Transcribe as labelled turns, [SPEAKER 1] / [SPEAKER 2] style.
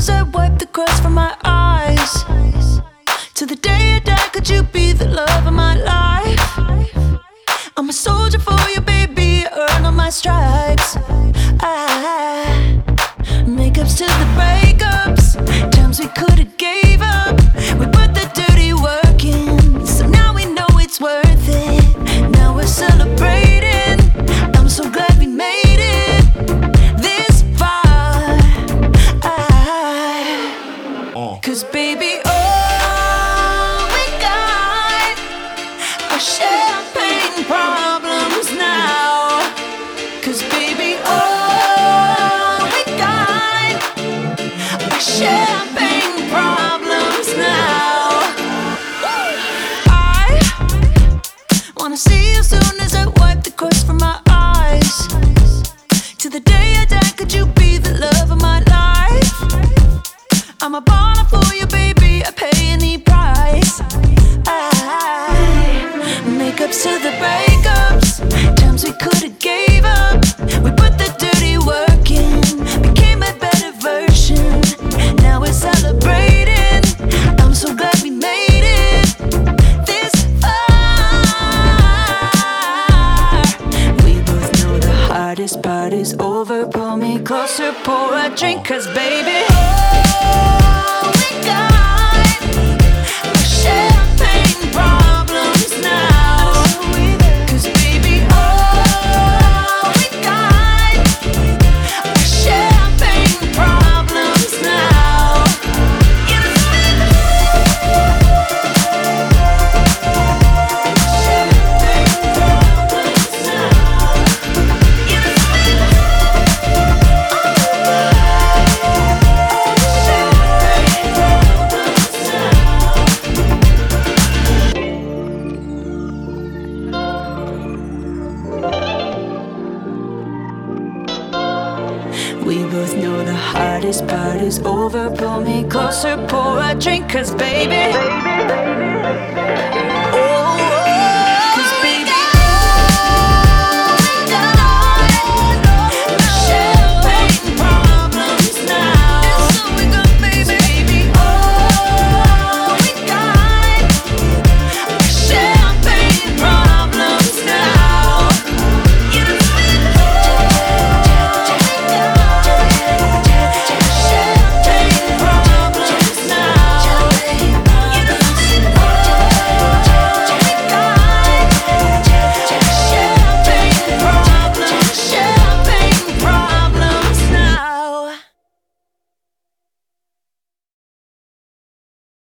[SPEAKER 1] I wipe the crust from my eyes. Till the day I die, could you be the love of my life? I'm a soldier for you, baby, I earn all my stripes. Makeups to the breakups, times we could've gave up. We put the dirty work in, so now we know it's worth it. Now we're celebrating, I'm so glad we made it this far. Cause baby, all we got are champagne problems now. Cause baby, all we got are champagne problems now. I wanna see you soon as I wipe the crust from my eyes. Till the day I die, could you be the love of my life? I'm a baller for you, baby, I pay any price. Makeups to the breakups, times we could've gave up. We put the dirty work in, became a better version. Now we're celebrating, I'm so glad we made it this far. We both know the hardest part is over. Pull me closer, pour a drink, cause baby, all we got are champagne problems now. Cause baby, all we got are champagne problems now. We both know the hardest part is over. Pull me closer, pour a drink, cause baby,